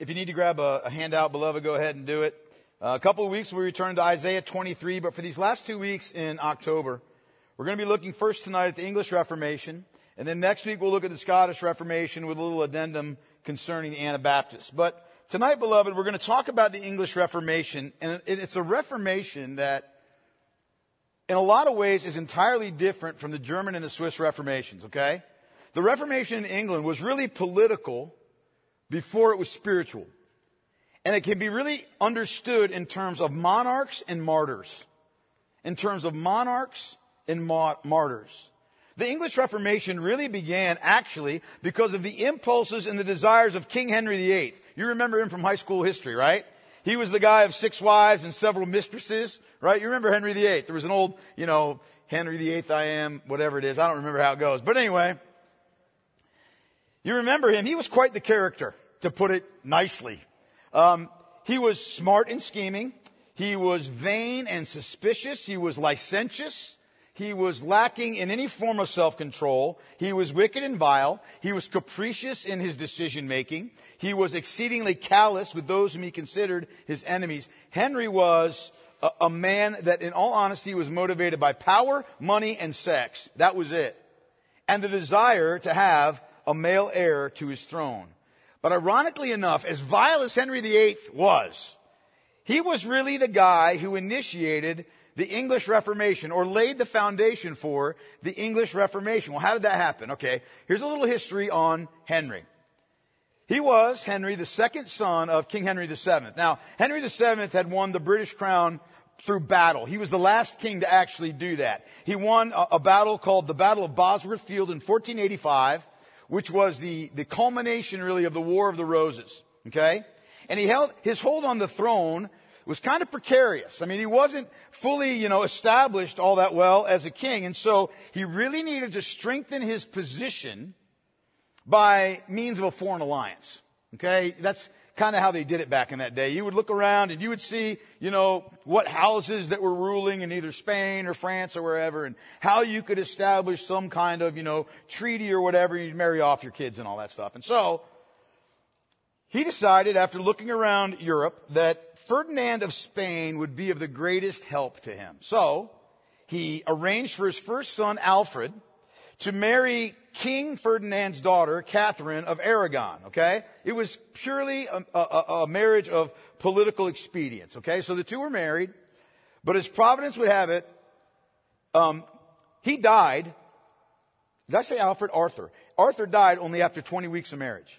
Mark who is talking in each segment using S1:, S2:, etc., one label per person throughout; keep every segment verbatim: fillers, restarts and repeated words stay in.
S1: If you need to grab a, a handout, beloved, go ahead and do it. Uh, a couple of weeks we returned to Isaiah twenty-three, but for these last two weeks in October, we're going to be looking first tonight at the English Reformation, and then next week we'll look at the Scottish Reformation with a little addendum concerning the Anabaptists. But tonight, beloved, we're going to talk about the English Reformation, and it's a Reformation that in a lot of ways is entirely different from the German and the Swiss Reformations, okay? The Reformation in England was really political before it was spiritual. And it can be really understood in terms of monarchs and martyrs. In terms of monarchs and ma- martyrs. The English Reformation really began actually because of the impulses and the desires of King Henry the Eighth. You remember him from high school history, right? He was the guy of six wives and several mistresses, right? You remember Henry the Eighth. There was an old, you know, Henry the Eighth I am, whatever it is. I don't remember how it goes. But anyway, you remember him. He was quite the character, to put it nicely. Um, he was smart and scheming. He was vain and suspicious. He was licentious. He was lacking in any form of self-control. He was wicked and vile. He was capricious in his decision-making. He was exceedingly callous with those whom he considered his enemies. Henry was a, a man that, in all honesty, was motivated by power, money, and sex. That was it. And the desire to have a male heir to his throne. But ironically enough, as vile as Henry the Eighth was, he was really the guy who initiated the English Reformation, or laid the foundation for the English Reformation. Well, how did that happen? Okay, here's a little history on Henry. He was, Henry, the second son of King Henry the Seventh. Now, Henry the Seventh had won the British crown through battle. He was the last king to actually do that. He won a, a battle called the Battle of Bosworth Field in fourteen eighty-five, which was the, the culmination, really, of the War of the Roses. Okay? And he held, his hold on the throne was kind of precarious. I mean, he wasn't fully, you know, established all that well as a king. And so he really needed to strengthen his position by means of a foreign alliance. Okay? That's kind of how they did it back in that day. You would look around and you would see, you know, what houses that were ruling in either Spain or France or wherever, and how you could establish some kind of, you know, treaty or whatever. You'd marry off your kids and all that stuff. And so he decided, after looking around Europe, that Ferdinand of Spain would be of the greatest help to him. So he arranged for his first son, Alfred, to marry King Ferdinand's daughter, Catherine of Aragon. Okay? It was purely a, a, a marriage of political expedience. Okay? So the two were married, but as Providence would have it, um, he died. Did I say Alfred? Arthur. Arthur died only after twenty weeks of marriage.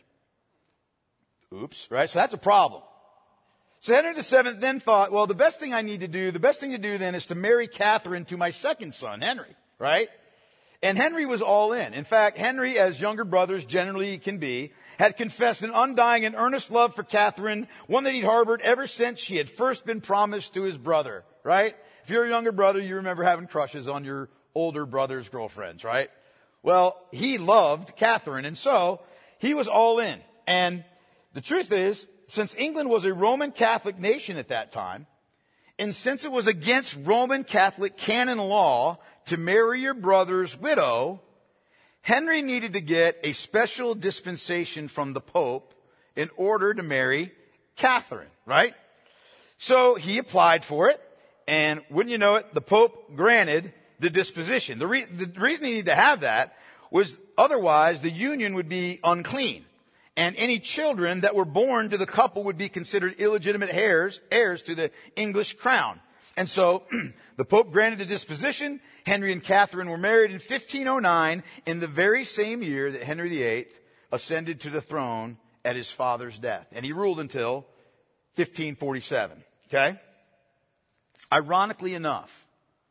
S1: Oops, right? So that's a problem. So Henry the Seventh then thought, well, the best thing I need to do, the best thing to do then is to marry Catherine to my second son, Henry, right? And Henry was all in. In fact, Henry, as younger brothers generally can be, had confessed an undying and earnest love for Catherine, one that he'd harbored ever since she had first been promised to his brother, right? If you're a younger brother, you remember having crushes on your older brother's girlfriends, right? Well, he loved Catherine, and so he was all in. And the truth is, since England was a Roman Catholic nation at that time, and since it was against Roman Catholic canon law to marry your brother's widow, Henry needed to get a special dispensation from the Pope in order to marry Catherine, right? So he applied for it, and wouldn't you know it, the Pope granted the disposition. The, re- the reason he needed to have that was otherwise the union would be unclean. And any children that were born to the couple would be considered illegitimate heirs, heirs to the English crown. And so the Pope granted the disposition. Henry and Catherine were married in fifteen oh nine, in the very same year that Henry the Eighth ascended to the throne at his father's death. And he ruled until fifteen forty-seven. Okay? Ironically enough,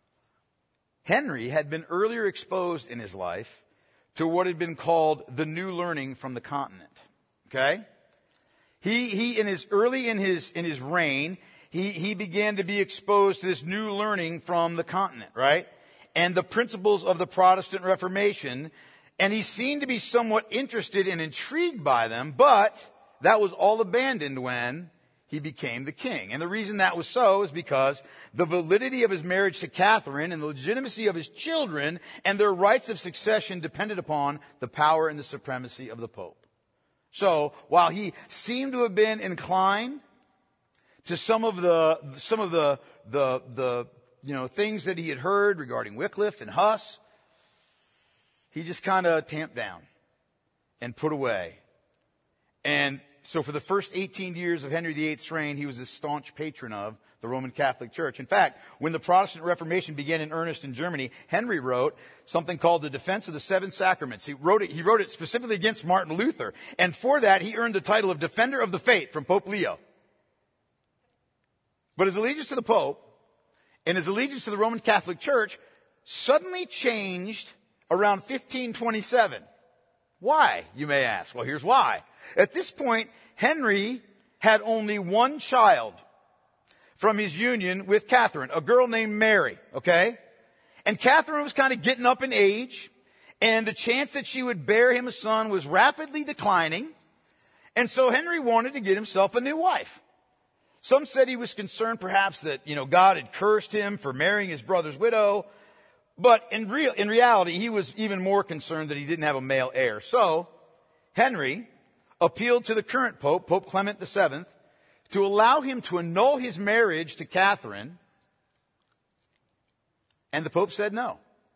S1: Henry had been earlier exposed in his life to what had been called the new learning from the continent. Okay? He, he, in his, early in his, in his reign, he, he began to be exposed to this new learning from the continent, right? And the principles of the Protestant Reformation. And he seemed to be somewhat interested and intrigued by them, but that was all abandoned when he became the king. And the reason that was so is because the validity of his marriage to Catherine and the legitimacy of his children and their rights of succession depended upon the power and the supremacy of the Pope. So while he seemed to have been inclined to some of the, some of the, the, the, you know, things that he had heard regarding Wycliffe and Huss, he just kind of tamped down and put away. And so for the first eighteen years of Henry the eighth's reign, he was a staunch patron of the Roman Catholic Church. In fact, when the Protestant Reformation began in earnest in Germany, Henry wrote something called the Defense of the Seven Sacraments. He wrote it, he wrote it specifically against Martin Luther. And for that, he earned the title of Defender of the Faith from Pope Leo. But his allegiance to the Pope and his allegiance to the Roman Catholic Church suddenly changed around fifteen twenty-seven. Why, you may ask? Well, here's why. At this point, Henry had only one child from his union with Catherine, a girl named Mary, okay? And Catherine was kind of getting up in age, and the chance that she would bear him a son was rapidly declining. And so Henry wanted to get himself a new wife. Some said he was concerned perhaps that, you know, God had cursed him for marrying his brother's widow. But in real, in reality, he was even more concerned that he didn't have a male heir. So Henry appealed to the current Pope, Pope Clement the seventh, to allow him to annul his marriage to Catherine. And the Pope said no.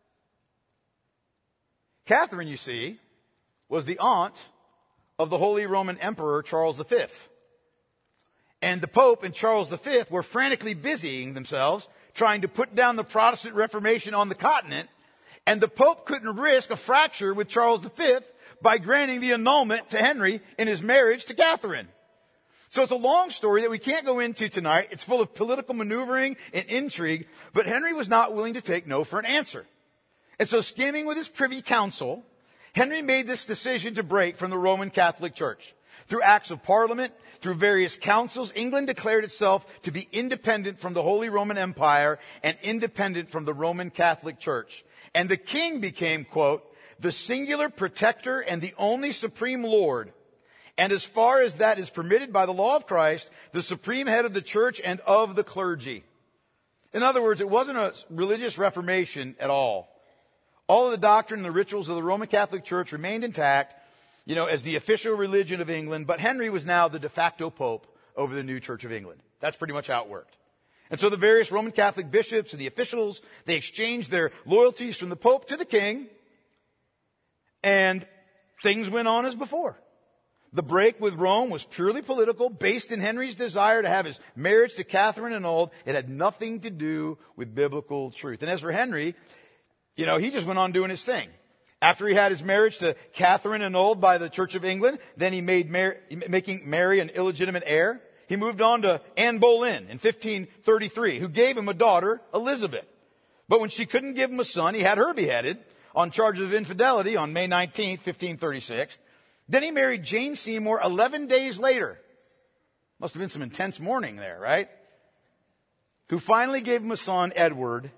S1: Catherine, you see, was the aunt of the Holy Roman Emperor Charles the fifth. And the Pope and Charles the fifth were frantically busying themselves trying to put down the Protestant Reformation on the continent. And the Pope couldn't risk a fracture with Charles the fifth by granting the annulment to Henry in his marriage to Catherine. So it's a long story that we can't go into tonight. It's full of political maneuvering and intrigue, but Henry was not willing to take no for an answer. And so, scheming with his privy council, Henry made this decision to break from the Roman Catholic Church. Through acts of parliament, through various councils, England declared itself to be independent from the Holy Roman Empire and independent from the Roman Catholic Church. And the king became, quote, the singular protector and the only supreme Lord. And as far as that is permitted by the law of Christ, the supreme head of the church and of the clergy. In other words, it wasn't a religious reformation at all. All of the doctrine and the rituals of the Roman Catholic Church remained intact, you know, as the official religion of England, but Henry was now the de facto pope over the new Church of England. That's pretty much how it worked. And so the various Roman Catholic bishops and the officials, they exchanged their loyalties from the Pope to the king, and things went on as before. The break with Rome was purely political, based in Henry's desire to have his marriage to Catherine annulled. It had nothing to do with biblical truth. And as for Henry, you know, he just went on doing his thing. After he had his marriage to Catherine annulled by the Church of England, then he made Mary, making Mary an illegitimate heir. He moved on to Anne Boleyn in fifteen thirty-three, who gave him a daughter, Elizabeth. But when she couldn't give him a son, he had her beheaded on charges of infidelity on May nineteenth, fifteen thirty-six. Then he married Jane Seymour eleven days later. Must have been some intense mourning there, right? Who finally gave him a son, Edward.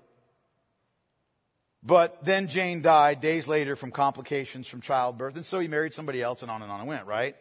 S1: But then Jane died days later from complications from childbirth. And so he married somebody else, and on and on it went, right?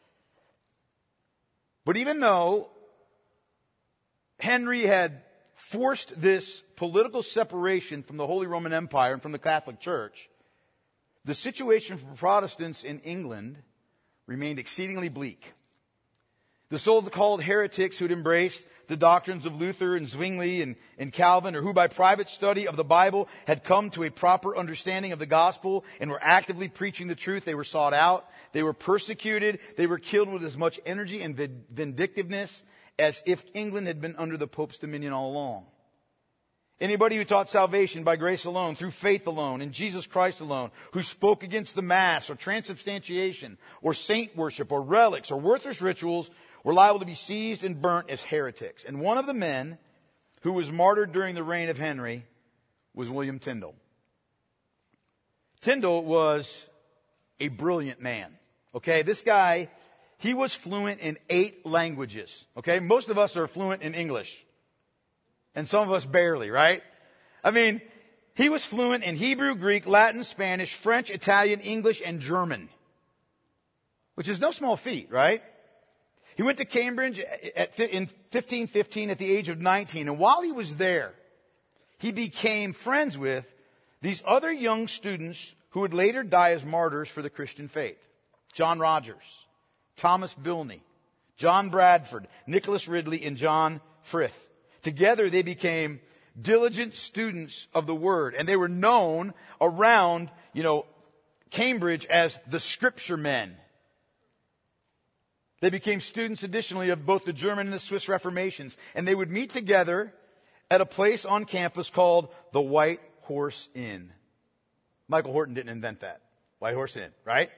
S1: But even though Henry had forced this political separation from the Holy Roman Empire and from the Catholic Church, the situation for Protestants in England remained exceedingly bleak. The so-called heretics who'd embraced the doctrines of Luther and Zwingli and, and Calvin, or who by private study of the Bible had come to a proper understanding of the gospel and were actively preaching the truth, they were sought out, they were persecuted, they were killed with as much energy and vindictiveness as if England had been under the Pope's dominion all along. Anybody who taught salvation by grace alone, through faith alone, in Jesus Christ alone, who spoke against the Mass or transubstantiation or saint worship or relics or worthless rituals were liable to be seized and burnt as heretics. And one of the men who was martyred during the reign of Henry was William Tyndale. Tyndale was a brilliant man. Okay, this guy, he was fluent in eight languages. Okay, most of us are fluent in English. And some of us barely, right? I mean, he was fluent in Hebrew, Greek, Latin, Spanish, French, Italian, English, and German. Which is no small feat, right? He went to Cambridge at, in fifteen fifteen at the age of nineteen. And while he was there, he became friends with these other young students who would later die as martyrs for the Christian faith. John Rogers, Thomas Bilney, John Bradford, Nicholas Ridley, and John Frith. Together they became diligent students of the Word, and they were known around, you know, Cambridge as the Scripture men. They became students additionally of both the German and the Swiss Reformations, and they would meet together at a place on campus called the White Horse Inn. Michael Horton didn't invent that. White Horse Inn, right?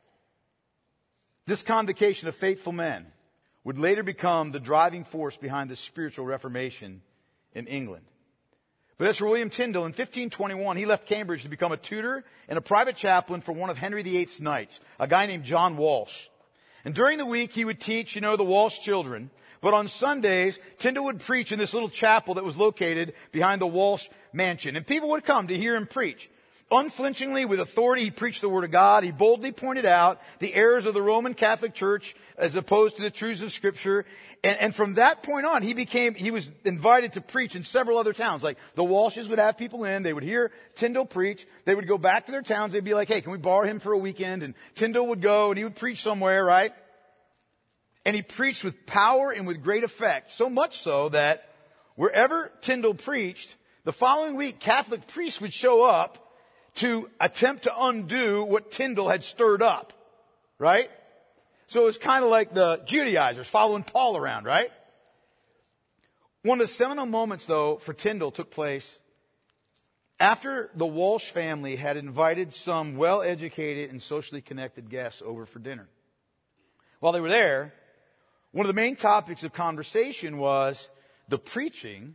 S1: This convocation of faithful men would later become the driving force behind the spiritual Reformation in England. But as for William Tyndale, in fifteen twenty-one, he left Cambridge to become a tutor and a private chaplain for one of Henry the eighth's knights, a guy named John Walsh. And during the week, he would teach, you know, the Walsh children. But on Sundays, Tyndale would preach in this little chapel that was located behind the Walsh mansion. And people would come to hear him preach. Unflinchingly, with authority, he preached the Word of God. He boldly pointed out the errors of the Roman Catholic Church as opposed to the truths of Scripture. And, and from that point on, he became, he was invited to preach in several other towns. Like the Walshes would have people in. They would hear Tyndale preach. They would go back to their towns. They'd be like, hey, can we borrow him for a weekend? And Tyndale would go and he would preach somewhere, right? And he preached with power and with great effect. So much so that wherever Tyndale preached, the following week, Catholic priests would show up to attempt to undo what Tyndale had stirred up, right? So it was kind of like the Judaizers following Paul around, right? One of the seminal moments, though, for Tyndale took place after the Walsh family had invited some well-educated and socially connected guests over for dinner. While they were there, one of the main topics of conversation was the preaching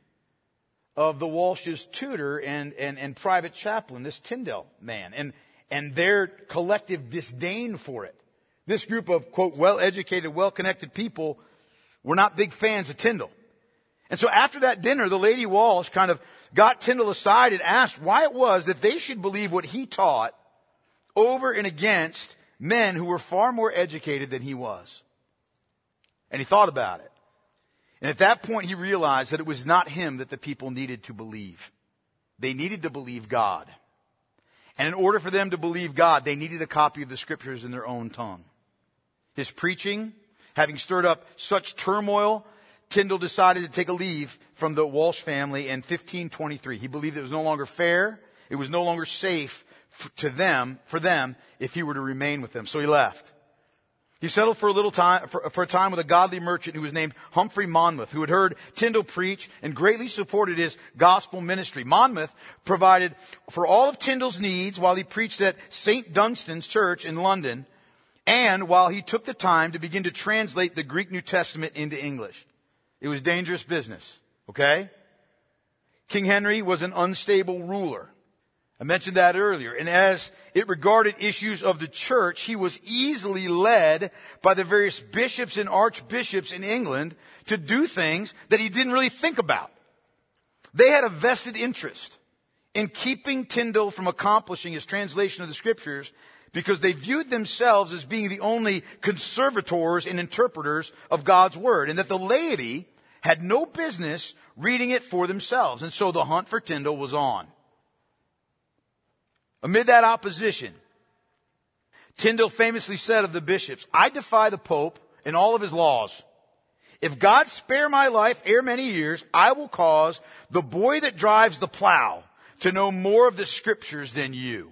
S1: of the Walsh's tutor and, and, and private chaplain, this Tyndale man, and, and their collective disdain for it. This group of, quote, well-educated, well-connected people were not big fans of Tyndale. And so after that dinner, the Lady Walsh kind of got Tyndale aside and asked why it was that they should believe what he taught over and against men who were far more educated than he was. And he thought about it. And at that point, he realized that it was not him that the people needed to believe. They needed to believe God. And in order for them to believe God, they needed a copy of the Scriptures in their own tongue. His preaching, having stirred up such turmoil, Tyndale decided to take a leave from the Walsh family in fifteen twenty-three. He believed it was no longer fair, it was no longer safe to them, for them, if he were to remain with them. So he left. He settled for a little time, for, for a time with a godly merchant who was named Humphrey Monmouth, who had heard Tyndale preach and greatly supported his gospel ministry. Monmouth provided for all of Tyndale's needs while he preached at Saint Dunstan's Church in London, and while he took the time to begin to translate the Greek New Testament into English. It was dangerous business, okay? King Henry was an unstable ruler. I mentioned that earlier. And as it regarded issues of the church, he was easily led by the various bishops and archbishops in England to do things that he didn't really think about. They had a vested interest in keeping Tyndale from accomplishing his translation of the Scriptures because they viewed themselves as being the only conservators and interpreters of God's Word, and that the laity had no business reading it for themselves. And so the hunt for Tyndale was on. Amid that opposition, Tyndale famously said of the bishops, I defy the Pope and all of his laws. If God spare my life ere many years, I will cause the boy that drives the plow to know more of the Scriptures than you.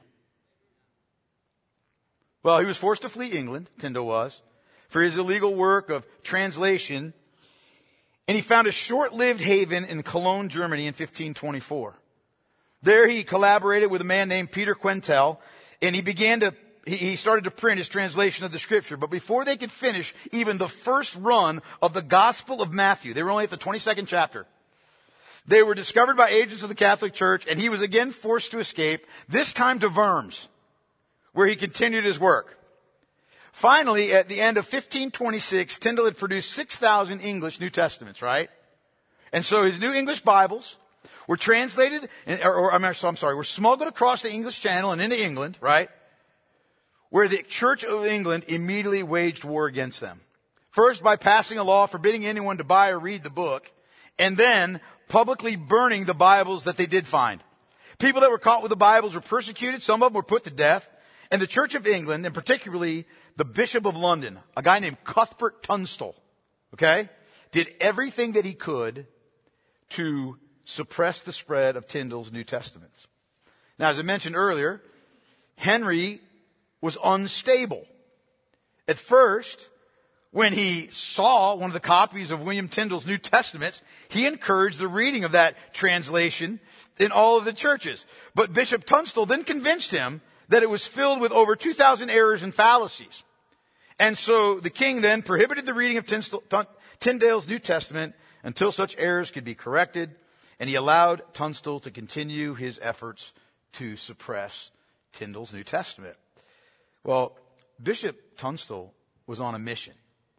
S1: Well, he was forced to flee England, Tyndale was, for his illegal work of translation, and he found a short-lived haven in Cologne, Germany in fifteen twenty-four. There he collaborated with a man named Peter Quentel, and he began to, he started to print his translation of the Scripture. But before they could finish even the first run of the Gospel of Matthew, they were only at the twenty-second chapter, they were discovered by agents of the Catholic Church, and he was again forced to escape, this time to Worms, where he continued his work. Finally, at the end of fifteen twenty-six, Tyndale had produced six thousand English New Testaments, right? And so his new English Bibles were translated, or, or I'm sorry, were smuggled across the English Channel and into England, right? Where the Church of England immediately waged war against them. First by passing a law forbidding anyone to buy or read the book, and then publicly burning the Bibles that they did find. People that were caught with the Bibles were persecuted. Some of them were put to death. And the Church of England, and particularly the Bishop of London, a guy named Cuthbert Tunstall, okay, did everything that he could to suppress the spread of Tyndale's New Testaments. Now, as I mentioned earlier, Henry was unstable. At first, when he saw one of the copies of William Tyndale's New Testaments, he encouraged the reading of that translation in all of the churches. But Bishop Tunstall then convinced him that it was filled with over two thousand errors and fallacies. And so the king then prohibited the reading of Tyndale's New Testament until such errors could be corrected, and he allowed Tunstall to continue his efforts to suppress Tyndale's New Testament. Well, Bishop Tunstall was on a mission.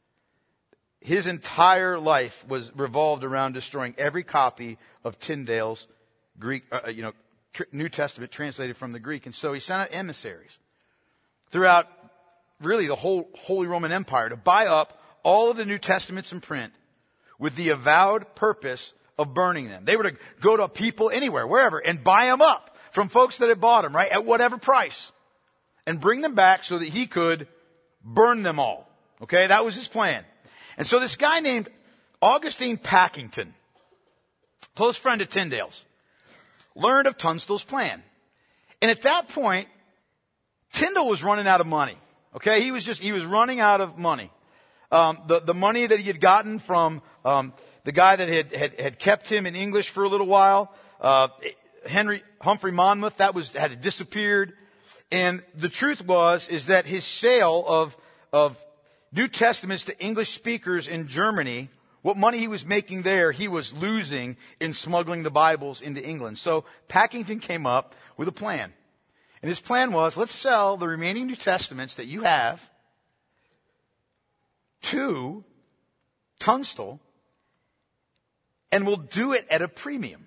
S1: His entire life was revolved around destroying every copy of Tyndale's Greek, uh, you know, tr- New Testament translated from the Greek. And so he sent out emissaries throughout really the whole Holy Roman Empire to buy up all of the New Testaments in print with the avowed purpose of burning them. They were to go to people anywhere, wherever, and buy them up from folks that had bought them, right, at whatever price, and bring them back so that he could burn them all. Okay, that was his plan. And so this guy named Augustine Packington, close friend of Tyndale's, learned of Tunstall's plan. And at that point, Tyndale was running out of money. Okay, he was just, he was running out of money. Um, the, the money that he had gotten from um, the guy that had, had, had kept him in English for a little while, uh, Henry Humphrey Monmouth, that was had disappeared. And the truth was, is that his sale of, of New Testaments to English speakers in Germany, what money he was making there, he was losing in smuggling the Bibles into England. So Packington came up with a plan. And his plan was, let's sell the remaining New Testaments that you have to Tunstall, and we'll do it at a premium.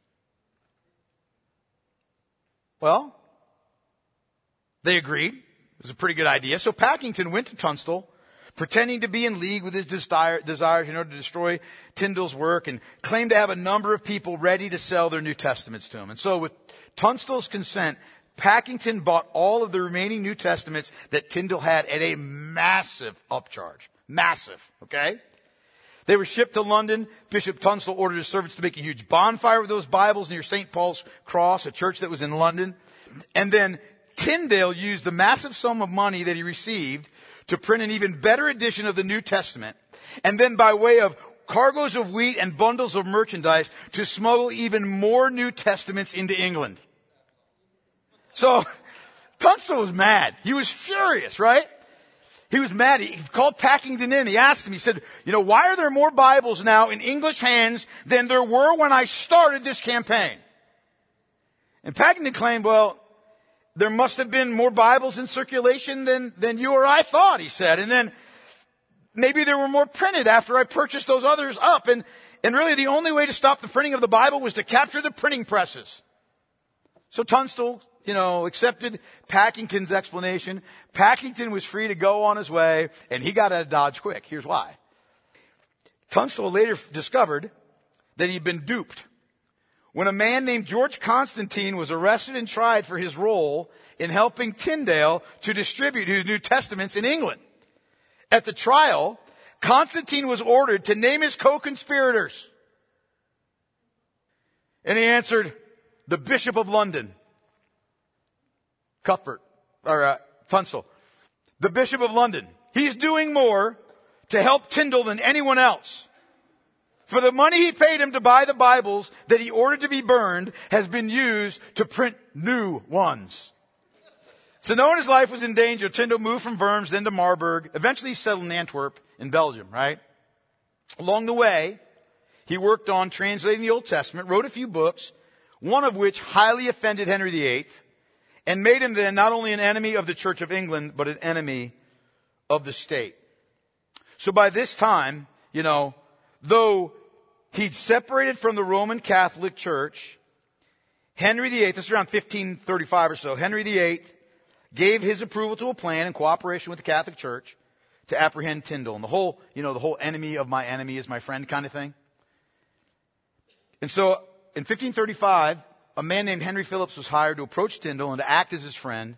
S1: Well, they agreed. It was a pretty good idea. So Packington went to Tunstall, pretending to be in league with his desire, desires in order to destroy Tyndale's work, and claimed to have a number of people ready to sell their New Testaments to him. And so with Tunstall's consent, Packington bought all of the remaining New Testaments that Tyndale had at a massive upcharge. Massive, okay? They were shipped to London. Bishop Tunstall ordered his servants to make a huge bonfire with those Bibles near Saint Paul's Cross, a church that was in London. And then Tyndale used the massive sum of money that he received to print an even better edition of the New Testament. And then by way of cargoes of wheat and bundles of merchandise to smuggle even more New Testaments into England. So Tunstall was mad. He was furious, right? He was mad. He called Packington in. He asked him, he said, you know, why are there more Bibles now in English hands than there were when I started this campaign? And Packington claimed, well, there must have been more Bibles in circulation than, than you or I thought, he said. And then maybe there were more printed after I purchased those others up. And, and really the only way to stop the printing of the Bible was to capture the printing presses. So Tunstall, you know, accepted Packington's explanation. Packington was free to go on his way, and he got out of Dodge quick. Here's why. Tunstall later discovered that he'd been duped. When a man named George Constantine was arrested and tried for his role in helping Tyndale to distribute his New Testaments in England. At the trial, Constantine was ordered to name his co-conspirators. And he answered, the Bishop of London, Cuthbert, or uh, Tunstall, the Bishop of London. He's doing more to help Tyndale than anyone else. For the money he paid him to buy the Bibles that he ordered to be burned has been used to print new ones. So knowing his life was in danger, Tyndale moved from Worms, then to Marburg. Eventually he settled in Antwerp in Belgium, right? Along the way, he worked on translating the Old Testament, wrote a few books, one of which highly offended Henry the Eighth, and made him then not only an enemy of the Church of England, but an enemy of the state. So by this time, you know, though he'd separated from the Roman Catholic Church, Henry the Eighth, this is around fifteen thirty-five or so, Henry the Eighth gave his approval to a plan in cooperation with the Catholic Church to apprehend Tyndale. And the whole, you know, the whole enemy of my enemy is my friend kind of thing. And so in fifteen thirty-five, a man named Henry Phillips was hired to approach Tyndale and to act as his friend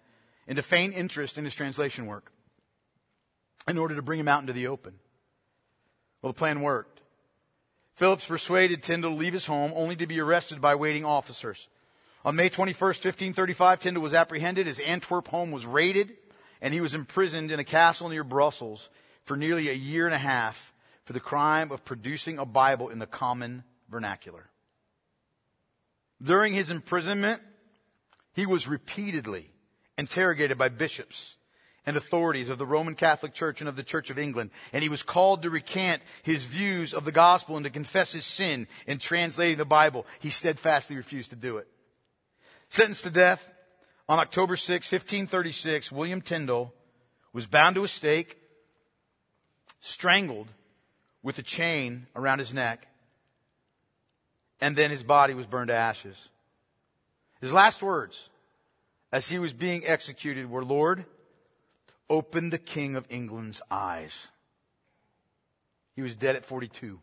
S1: and to feign interest in his translation work in order to bring him out into the open. Well, the plan worked. Phillips persuaded Tyndale to leave his home only to be arrested by waiting officers. On May twenty-first, fifteen thirty-five, Tyndale was apprehended. His Antwerp home was raided, and he was imprisoned in a castle near Brussels for nearly a year and a half for the crime of producing a Bible in the common vernacular. During his imprisonment, he was repeatedly interrogated by bishops and authorities of the Roman Catholic Church and of the Church of England, and he was called to recant his views of the gospel and to confess his sin in translating the Bible. He steadfastly refused to do it. Sentenced to death on October sixth, fifteen thirty-six, William Tyndale was bound to a stake, strangled with a chain around his neck, and then his body was burned to ashes. His last words as he was being executed were, "Lord, open the King of England's eyes." He was dead at forty-two.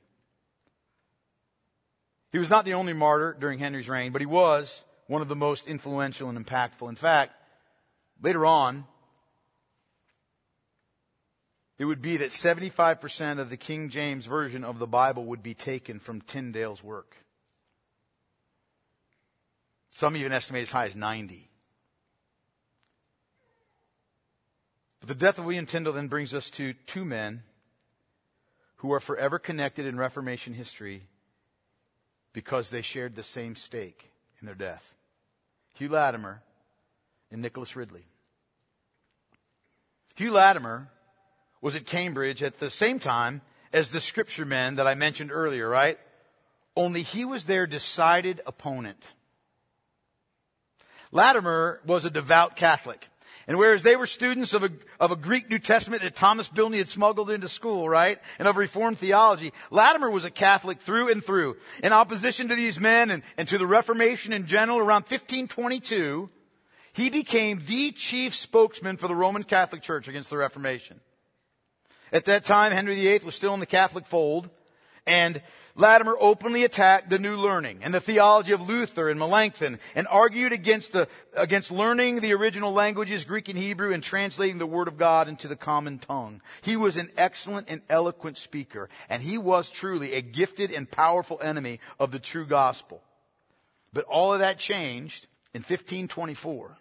S1: He was not the only martyr during Henry's reign, but he was one of the most influential and impactful. In fact, later on, it would be that seventy-five percent of the King James Version of the Bible would be taken from Tyndale's work. Some even estimate as high as ninety. But the death of William Tyndale then brings us to two men who are forever connected in Reformation history because they shared the same stake in their death. Hugh Latimer and Nicholas Ridley. Hugh Latimer was at Cambridge at the same time as the scripture men that I mentioned earlier, right? Only he was their decided opponent. Latimer was a devout Catholic. And whereas they were students of a, of a Greek New Testament that Thomas Bilney had smuggled into school, right? And of Reformed theology, Latimer was a Catholic through and through. In opposition to these men and, and to the Reformation in general, around fifteen twenty-two, he became the chief spokesman for the Roman Catholic Church against the Reformation. At that time, Henry the Eighth was still in the Catholic fold, and Latimer openly attacked the new learning and the theology of Luther and Melanchthon and argued against the, against learning the original languages, Greek and Hebrew, and translating the Word of God into the common tongue. He was an excellent and eloquent speaker, and he was truly a gifted and powerful enemy of the true gospel. But all of that changed in fifteen twenty-four.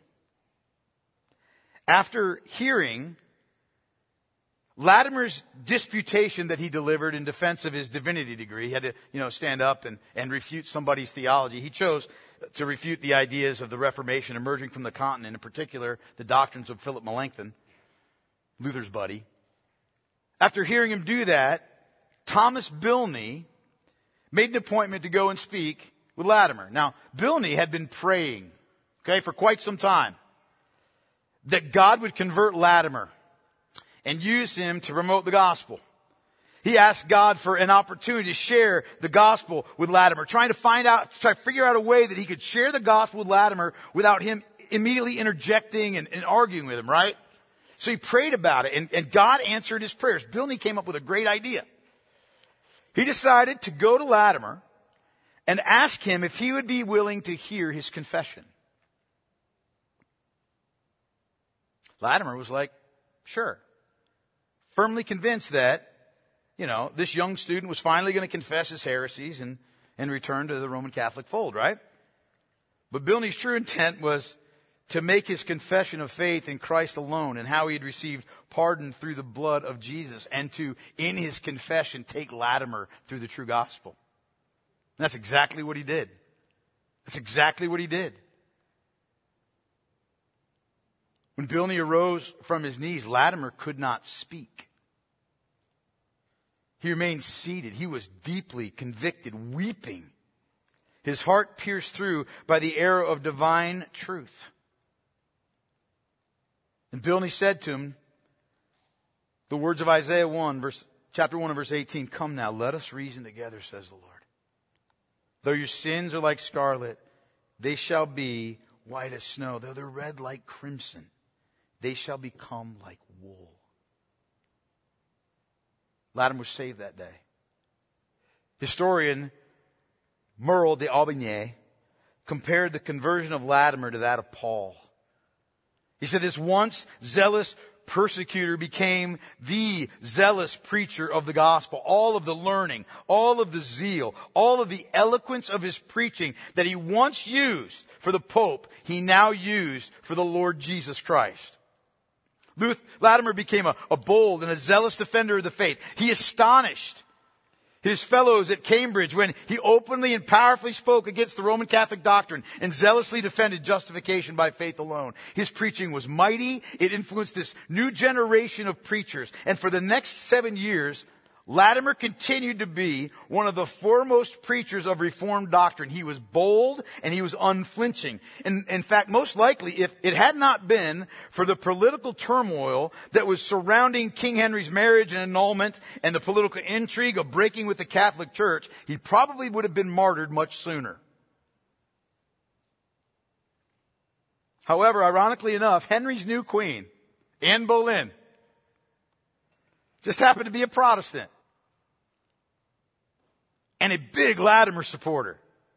S1: After hearing Latimer's disputation that he delivered in defense of his divinity degree, he had to, you know, stand up and, and refute somebody's theology. He chose to refute the ideas of the Reformation emerging from the continent, in particular, the doctrines of Philip Melanchthon, Luther's buddy. After hearing him do that, Thomas Bilney made an appointment to go and speak with Latimer. Now, Bilney had been praying, okay, for quite some time, that God would convert Latimer and use him to promote the gospel. He asked God for an opportunity to share the gospel with Latimer, trying to find out, try to figure out a way that he could share the gospel with Latimer without him immediately interjecting and, and arguing with him, right? So he prayed about it, and, and God answered his prayers. Bilney came up with a great idea. He decided to go to Latimer and ask him if he would be willing to hear his confession. Latimer was like, sure. Firmly convinced that, you know, this young student was finally going to confess his heresies and, and return to the Roman Catholic fold, right? But Bilney's true intent was to make his confession of faith in Christ alone and how he had received pardon through the blood of Jesus, and to, in his confession, take Latimer through the true gospel. And that's exactly what he did. That's exactly what he did. When Bilney arose from his knees, Latimer could not speak. He remained seated. He was deeply convicted, weeping, his heart pierced through by the arrow of divine truth. And Bilney said to him the words of Isaiah one, verse, chapter one and verse eighteen, "Come now, let us reason together, says the Lord. Though your sins are like scarlet, they shall be white as snow. Though they're red like crimson, they shall become like wool." Latimer was saved that day. Historian Merle d'Aubigné compared the conversion of Latimer to that of Paul. He said this once zealous persecutor became the zealous preacher of the gospel. All of the learning, all of the zeal, all of the eloquence of his preaching that he once used for the Pope, he now used for the Lord Jesus Christ. Luther, Latimer became a, a bold and a zealous defender of the faith. He astonished his fellows at Cambridge when he openly and powerfully spoke against the Roman Catholic doctrine and zealously defended justification by faith alone. His preaching was mighty. It influenced this new generation of preachers. And for the next seven years, Latimer continued to be one of the foremost preachers of Reformed doctrine. He was bold and he was unflinching. In, in fact, most likely, if it had not been for the political turmoil that was surrounding King Henry's marriage and annulment and the political intrigue of breaking with the Catholic Church, he probably would have been martyred much sooner. However, ironically enough, Henry's new queen, Anne Boleyn, just happened to be a Protestant and a big Latimer supporter.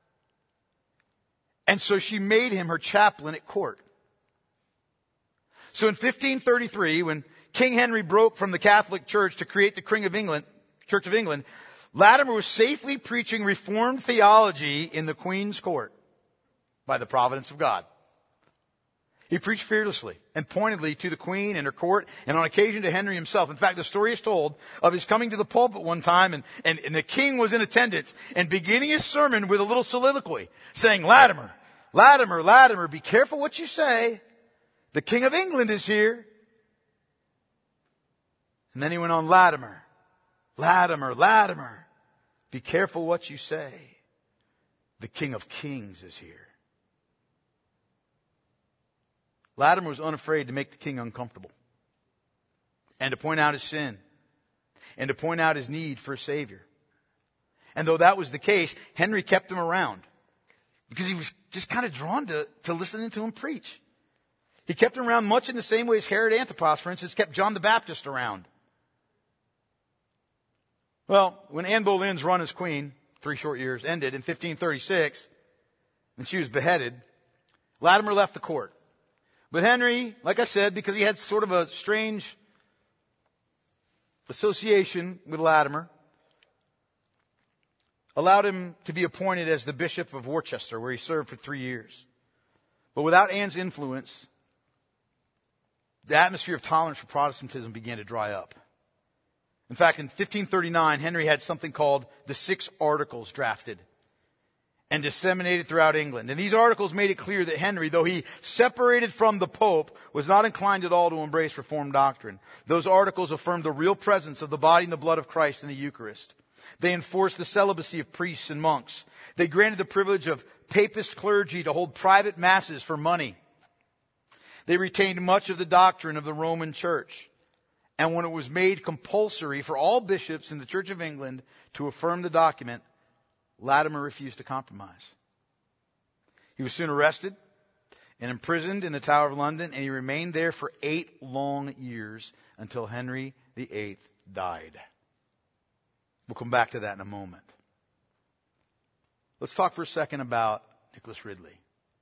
S1: And so she made him her chaplain at court. So in fifteen thirty-three, when King Henry broke from the Catholic Church to create the King of England, Church of England, Latimer was safely preaching Reformed theology in the Queen's court by the providence of God. He preached fearlessly and pointedly to the Queen and her court, and on occasion to Henry himself. In fact, the story is told of his coming to the pulpit one time, and, and, and the king was in attendance, and beginning his sermon with a little soliloquy, saying, Latimer, Latimer, Latimer, be careful what you say. The King of England is here. And then he went on, Latimer, Latimer, Latimer, be careful what you say. The King of Kings is here. Latimer was unafraid to make the king uncomfortable and to point out his sin and to point out his need for a Savior. And though that was the case, Henry kept him around because he was just kind of drawn to, to listening to him preach. He kept him around much in the same way as Herod Antipas, for instance, kept John the Baptist around. Well, when Anne Boleyn's run as queen, three short years, ended in fifteen thirty-six, and she was beheaded, Latimer left the court. But Henry, like I said, because he had sort of a strange association with Latimer, allowed him to be appointed as the Bishop of Worcester, where he served for three years. But without Anne's influence, the atmosphere of tolerance for Protestantism began to dry up. In fact, in fifteen thirty-nine, Henry had something called the Six Articles drafted and disseminated throughout England. And these articles made it clear that Henry, though he separated from the Pope, was not inclined at all to embrace Reformed doctrine. Those articles affirmed the real presence of the body and the blood of Christ in the Eucharist. They enforced the celibacy of priests and monks. They granted the privilege of papist clergy to hold private masses for money. They retained much of the doctrine of the Roman Church. And when it was made compulsory for all bishops in the Church of England to affirm the document, Latimer refused to compromise. He was soon arrested and imprisoned in the Tower of London, and he remained there for eight long years until Henry the Eighth died. We'll come back to that in a moment. Let's talk for a second about Nicholas Ridley.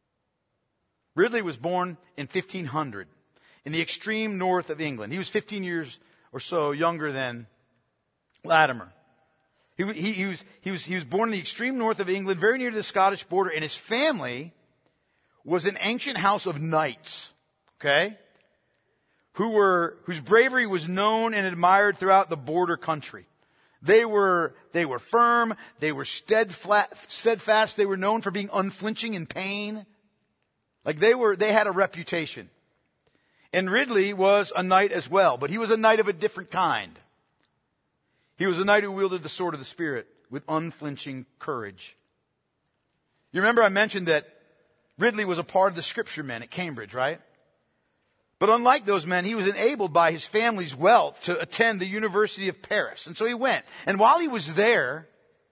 S1: Ridley was born in fifteen hundred in the extreme north of England. He was fifteen years or so younger than Latimer. He, he, he, was, he, was, he was born in the extreme north of England, very near to the Scottish border, and his family was an ancient house of knights, okay, who were, whose bravery was known and admired throughout the border country. They were, they were firm, they were steadfast, steadfast, they were known for being unflinching in pain. Like they were, they had a reputation. And Ridley was a knight as well, but he was a knight of a different kind. He was a knight who wielded the sword of the Spirit with unflinching courage. You remember I mentioned that Ridley was a part of the scripture men at Cambridge, right? But unlike those men, he was enabled by his family's wealth to attend the University of Paris. And so he went. And while he was there,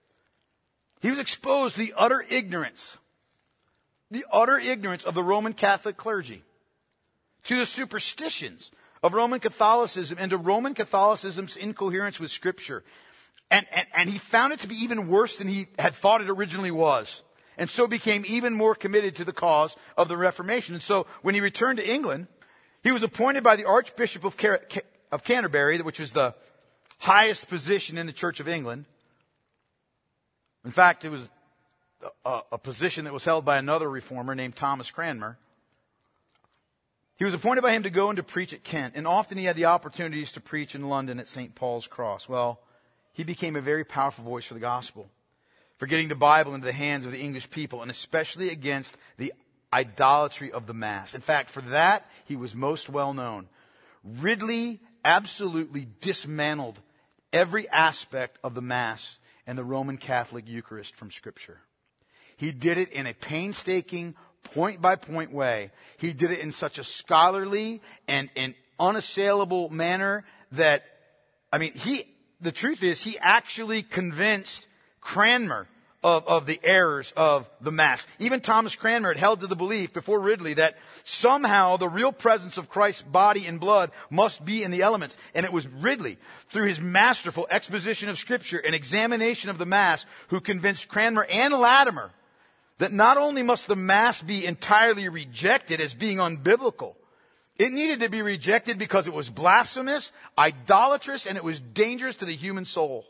S1: he was exposed to the utter ignorance, the utter ignorance of the Roman Catholic clergy, to the superstitions of Roman Catholicism and to Roman Catholicism's incoherence with Scripture. And, and, and he found it to be even worse than he had thought it originally was. And so became even more committed to the cause of the Reformation. And so when he returned to England, He was appointed by the Archbishop of, Car- of Canterbury, which was the highest position in the Church of England. In fact, it was a, a position that was held by another reformer named Thomas Cranmer. He was appointed by him to go and to preach at Kent, and often he had the opportunities to preach in London at Saint Paul's Cross. Well, he became a very powerful voice for the gospel, for getting the Bible into the hands of the English people, and especially against the idolatry of the Mass. In fact, for that, he was most well known. Ridley absolutely dismantled every aspect of the Mass and the Roman Catholic Eucharist from Scripture. He did it in a painstaking, point-by-point way. He did it in such a scholarly and, and unassailable manner that, I mean, he, the truth is, he actually convinced Cranmer of, of the errors of the Mass. Even Thomas Cranmer had held to the belief before Ridley that somehow the real presence of Christ's body and blood must be in the elements. And it was Ridley, through his masterful exposition of Scripture and examination of the Mass, who convinced Cranmer and Latimer that not only must the Mass be entirely rejected as being unbiblical, it needed to be rejected because it was blasphemous, idolatrous, and it was dangerous to the human soul.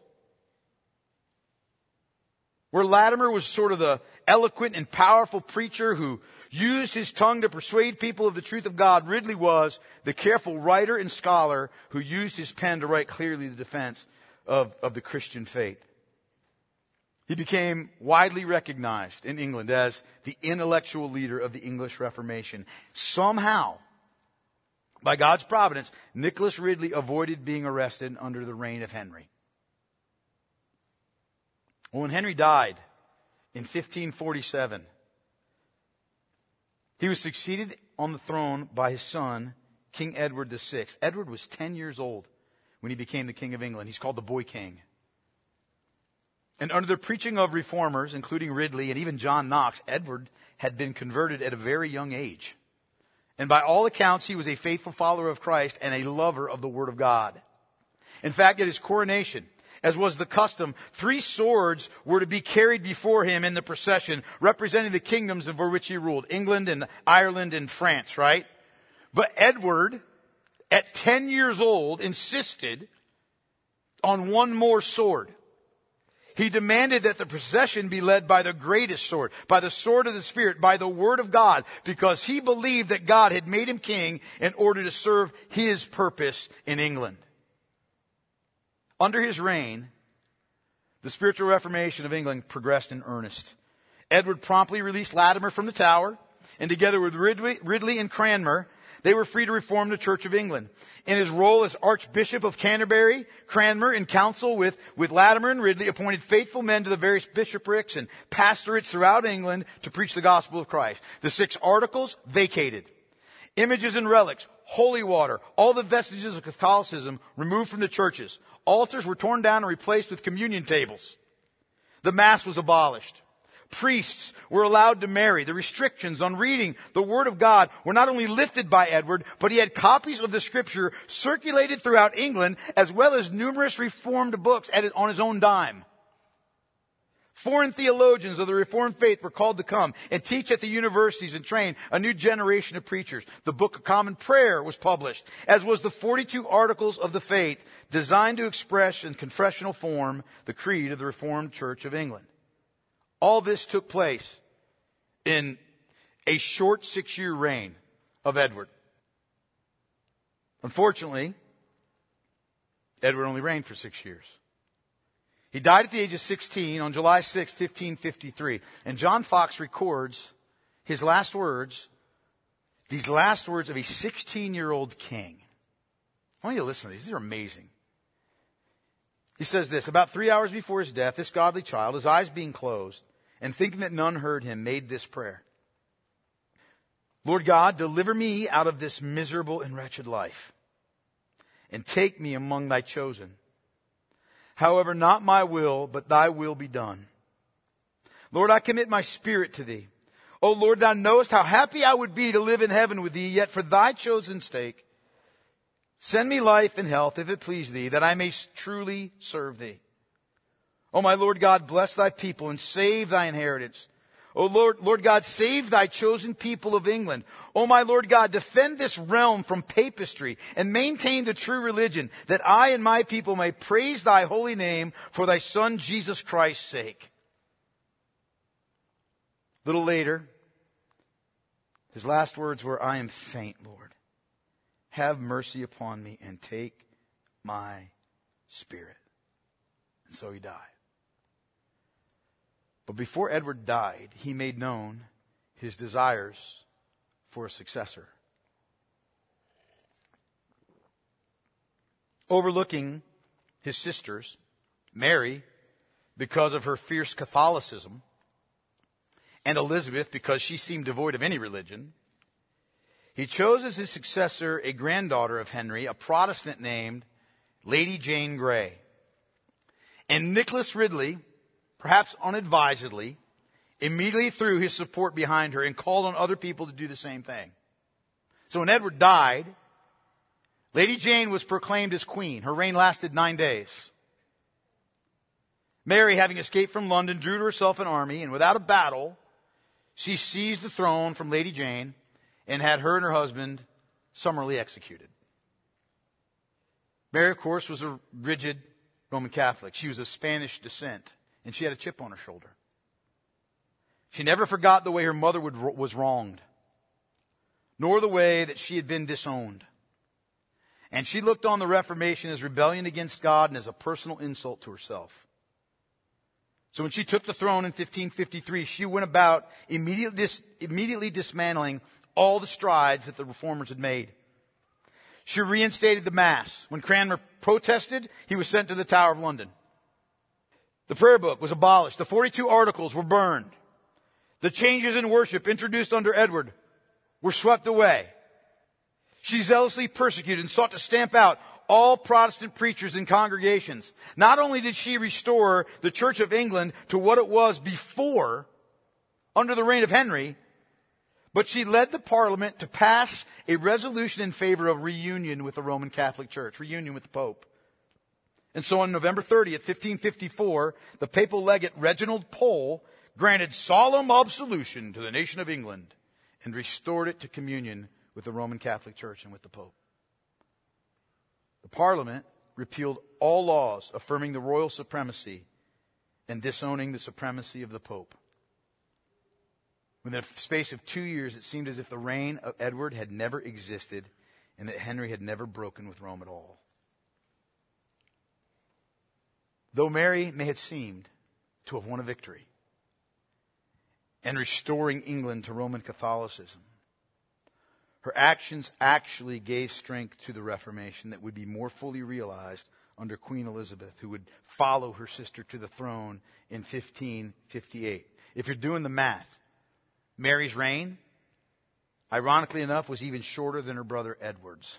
S1: Where Latimer was sort of the eloquent and powerful preacher who used his tongue to persuade people of the truth of God, Ridley was the careful writer and scholar who used his pen to write clearly the defense of, of the Christian faith. He became widely recognized in England as the intellectual leader of the English Reformation. Somehow, by God's providence, Nicholas Ridley avoided being arrested under the reign of Henry. Well, when Henry died in fifteen forty-seven, he was succeeded on the throne by his son, King Edward the Sixth. Edward was ten years old when he became the King of England. He's called the Boy King. And under the preaching of reformers, including Ridley and even John Knox, Edward had been converted at a very young age. And by all accounts, he was a faithful follower of Christ and a lover of the Word of God. In fact, at his coronation, as was the custom, three swords were to be carried before him in the procession, representing the kingdoms over which he ruled, England and Ireland and France, right? But Edward, at ten years old, insisted on one more sword. He demanded that the procession be led by the greatest sword, by the sword of the Spirit, by the Word of God, because he believed that God had made him king in order to serve his purpose in England. Under his reign, the spiritual reformation of England progressed in earnest. Edward promptly released Latimer from the Tower, and together with Ridley, Ridley and Cranmer, they were free to reform the Church of England. In his role as Archbishop of Canterbury, Cranmer, in council with, with Latimer and Ridley, appointed faithful men to the various bishoprics and pastorates throughout England to preach the gospel of Christ. The six articles vacated. Images and relics, holy water, all the vestiges of Catholicism removed from the churches. Altars were torn down and replaced with communion tables. The Mass was abolished. Priests were allowed to marry. The restrictions on reading the Word of God were not only lifted by Edward, but he had copies of the Scripture circulated throughout England, as well as numerous Reformed books at his, on his own dime. Foreign theologians of the Reformed faith were called to come and teach at the universities and train a new generation of preachers. The Book of Common Prayer was published, as was the forty-two Articles of the Faith, designed to express in confessional form the creed of the Reformed Church of England. All this took place in a short six-year reign of Edward. Unfortunately, Edward only reigned for six years. He died at the age of sixteen on July sixth, fifteen fifty-three. And John Foxe records his last words, these last words of a sixteen-year-old king. I want you to listen to these. These are amazing. He says this: about three hours before his death, this godly child, his eyes being closed, and thinking that none heard him, made this prayer. Lord God, deliver me out of this miserable and wretched life, and take me among thy chosen. However, not my will, but thy will be done. Lord, I commit my spirit to thee. O Lord, thou knowest how happy I would be to live in heaven with thee, yet for thy chosen sake, send me life and health, if it please thee, that I may truly serve thee. O my Lord God, bless thy people and save thy inheritance. O Lord, Lord God, save thy chosen people of England. O my Lord God, defend this realm from papistry and maintain the true religion, that I and my people may praise thy holy name for thy Son Jesus Christ's sake. A little later, his last words were, I am faint, Lord. Have mercy upon me and take my spirit. And so he died. But before Edward died, he made known his desires for a successor. Overlooking his sisters, Mary, because of her fierce Catholicism, and Elizabeth, because she seemed devoid of any religion, he chose as his successor a granddaughter of Henry, a Protestant named Lady Jane Grey. And Nicholas Ridley, perhaps unadvisedly, immediately threw his support behind her and called on other people to do the same thing. So when Edward died, Lady Jane was proclaimed as queen. Her reign lasted nine days. Mary, having escaped from London, drew to herself an army, and without a battle, she seized the throne from Lady Jane and had her and her husband summarily executed. Mary, of course, was a rigid Roman Catholic. She was of Spanish descent, and she had a chip on her shoulder. She never forgot the way her mother would, was wronged, nor the way that she had been disowned. And she looked on the Reformation as rebellion against God and as a personal insult to herself. So when she took the throne in fifteen fifty-three, she went about immediately, dis, immediately dismantling all the strides that the reformers had made. She reinstated the Mass. When Cranmer protested, he was sent to the Tower of London. The prayer book was abolished. The forty-two articles were burned. The changes in worship introduced under Edward were swept away. She zealously persecuted and sought to stamp out all Protestant preachers and congregations. Not only did she restore the Church of England to what it was before, under the reign of Henry, but she led the Parliament to pass a resolution in favor of reunion with the Roman Catholic Church, reunion with the Pope. And so on November thirtieth, fifteen fifty-four, the papal legate Reginald Pole granted solemn absolution to the nation of England and restored it to communion with the Roman Catholic Church and with the Pope. The Parliament repealed all laws affirming the royal supremacy and disowning the supremacy of the Pope. Within the space of two years, it seemed as if the reign of Edward had never existed and that Henry had never broken with Rome at all. Though Mary may have seemed to have won a victory and restoring England to Roman Catholicism, her actions actually gave strength to the Reformation that would be more fully realized under Queen Elizabeth, who would follow her sister to the throne in fifteen fifty-eight. If you're doing the math, Mary's reign, ironically enough, was even shorter than her brother Edward's.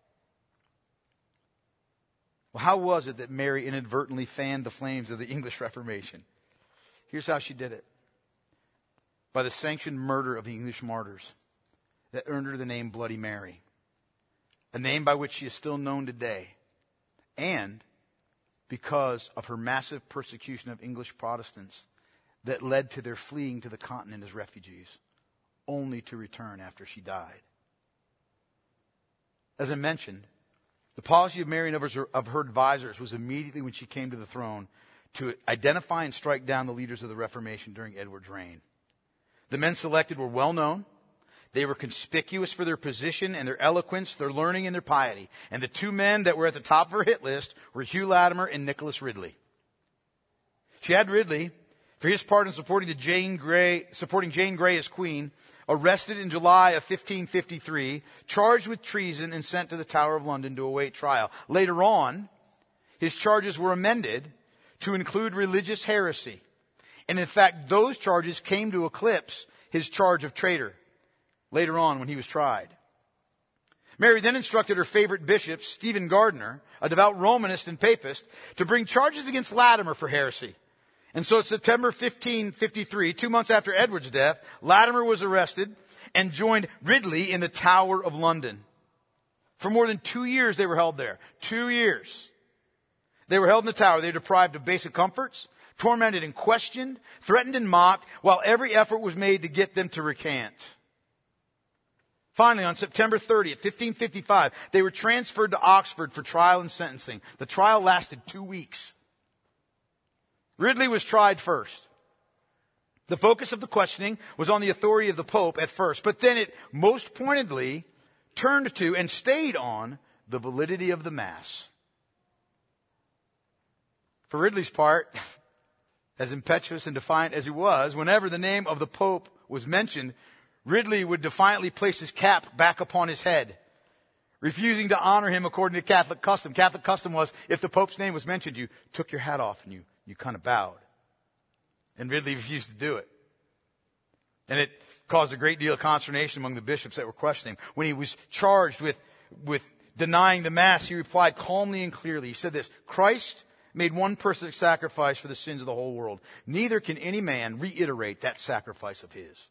S1: Well, how was it that Mary inadvertently fanned the flames of the English Reformation? Here's how she did it. By the sanctioned murder of the English martyrs that earned her the name Bloody Mary, a name by which she is still known today, and because of her massive persecution of English Protestants that led to their fleeing to the continent as refugees, only to return after she died. As I mentioned, the policy of Mary and of her, of her advisors was immediately when she came to the throne to identify and strike down the leaders of the Reformation during Edward's reign. The men selected were well known. They were conspicuous for their position and their eloquence, their learning and their piety. And the two men that were at the top of her hit list were Hugh Latimer and Nicholas Ridley. She had Ridley, for his part in supporting the Jane Grey, supporting Jane Grey as queen, arrested in July of fifteen fifty-three, charged with treason and sent to the Tower of London to await trial. Later on, his charges were amended to include religious heresy. And in fact, those charges came to eclipse his charge of traitor later on when he was tried. Mary then instructed her favorite bishop, Stephen Gardiner, a devout Romanist and papist, to bring charges against Latimer for heresy. And so September fifteen fifty-three, two months after Edward's death, Latimer was arrested and joined Ridley in the Tower of London. For more than two years they were held there. Two years. They were held in the tower. They were deprived of basic comforts, tormented and questioned, threatened and mocked, while every effort was made to get them to recant. Finally, on September thirtieth, fifteen fifty-five, they were transferred to Oxford for trial and sentencing. The trial lasted two weeks. Ridley was tried first. The focus of the questioning was on the authority of the Pope at first, but then it most pointedly turned to and stayed on the validity of the Mass. For Ridley's part, as impetuous and defiant as he was, whenever the name of the Pope was mentioned, Ridley would defiantly place his cap back upon his head, refusing to honor him according to Catholic custom. Catholic custom was, if the Pope's name was mentioned, you took your hat off and you, you kind of bowed. And Ridley refused to do it. And it caused a great deal of consternation among the bishops that were questioning him. When he was charged with, with denying the Mass, he replied calmly and clearly. He said this, Christ made one perfect sacrifice for the sins of the whole world. Neither can any man reiterate that sacrifice of his.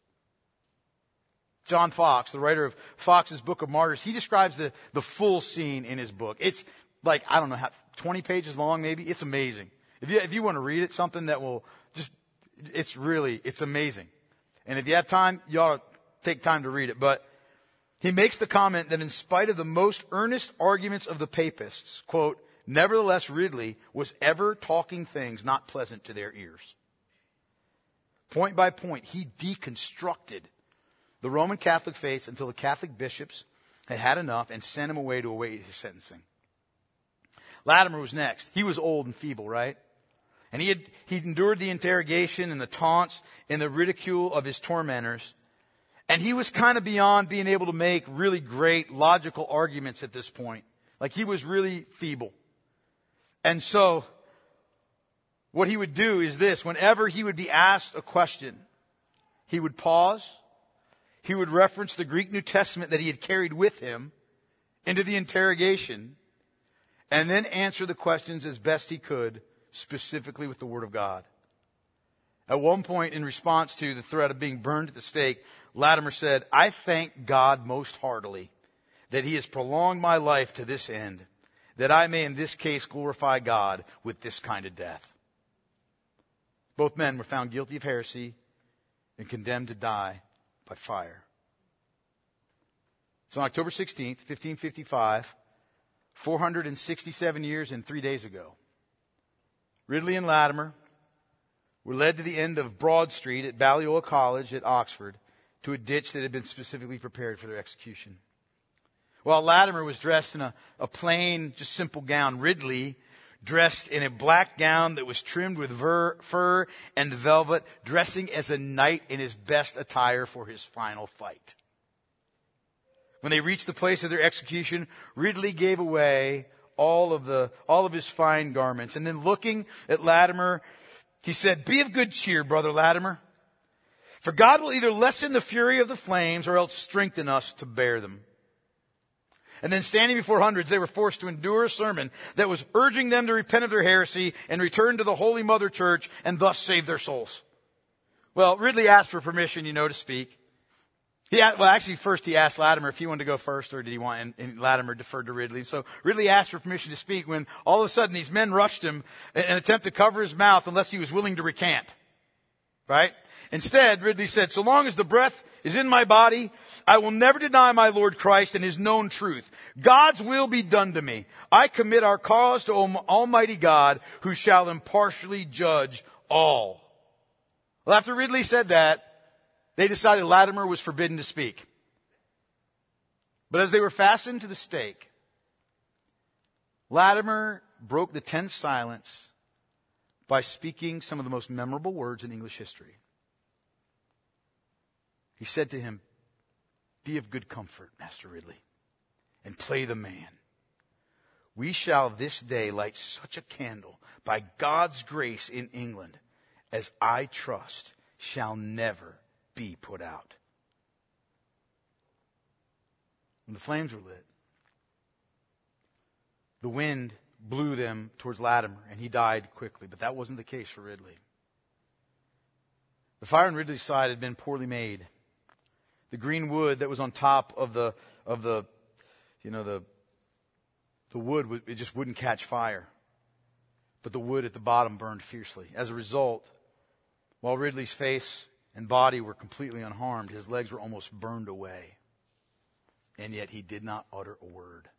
S1: John Foxe, the writer of Foxe's Book of Martyrs, he describes the, the full scene in his book. It's like, I don't know, how, twenty pages long maybe. It's amazing. If you, if you want to read it, something that will just, it's really, it's amazing. And if you have time, you ought to take time to read it. But he makes the comment that in spite of the most earnest arguments of the papists, quote, nevertheless, Ridley was ever talking things not pleasant to their ears. Point by point, he deconstructed the Roman Catholic faith until the Catholic bishops had had enough and sent him away to await his sentencing. Latimer was next. He was old and feeble, right? And he had he'd endured the interrogation and the taunts and the ridicule of his tormentors. And he was kind of beyond being able to make really great logical arguments at this point. Like he was really feeble. And so what he would do is this. Whenever he would be asked a question, he would pause. He would reference the Greek New Testament that he had carried with him into the interrogation and then answer the questions as best he could, specifically with the Word of God. At one point, in response to the threat of being burned at the stake, Latimer said, I thank God most heartily that He has prolonged my life to this end, that I may in this case glorify God with this kind of death. Both men were found guilty of heresy and condemned to die by fire. So on October sixteenth, fifteen fifty-five, four hundred sixty-seven years and three days ago, Ridley and Latimer were led to the end of Broad Street at Balliol College at Oxford to a ditch that had been specifically prepared for their execution. While Latimer was dressed in a, a plain, just simple gown, Ridley dressed in a black gown that was trimmed with ver, fur and velvet, dressing as a knight in his best attire for his final fight. When they reached the place of their execution, Ridley gave away all of the, all of his fine garments. And then looking at Latimer, he said, be of good cheer, brother Latimer. For God will either lessen the fury of the flames or else strengthen us to bear them. And then standing before hundreds, they were forced to endure a sermon that was urging them to repent of their heresy and return to the Holy Mother Church and thus save their souls. Well, Ridley asked for permission, you know, to speak. He asked, well, actually, first he asked Latimer if he wanted to go first, or did he want, and, and Latimer deferred to Ridley. So Ridley asked for permission to speak when all of a sudden these men rushed him in an attempt to cover his mouth unless he was willing to recant. Right? Instead, Ridley said, so long as the breath is in my body, I will never deny my Lord Christ and His known truth. God's will be done to me. I commit our cause to Almighty God, who shall impartially judge all. Well, after Ridley said that, they decided Latimer was forbidden to speak. But as they were fastened to the stake, Latimer broke the tense silence by speaking some of the most memorable words in English history. He said to him, be of good comfort, Master Ridley, and play the man. We shall this day light such a candle by God's grace in England as I trust shall never be put out. When the flames were lit, the wind blew them towards Latimer, and he died quickly. But that wasn't the case for Ridley. The fire on Ridley's side had been poorly made. The green wood that was on top of the of the, you know, the the wood, it just wouldn't catch fire. but the wood at the bottom burned fiercely. As a result, while Ridley's face and body were completely unharmed, his legs were almost burned away. And yet he did not utter a word.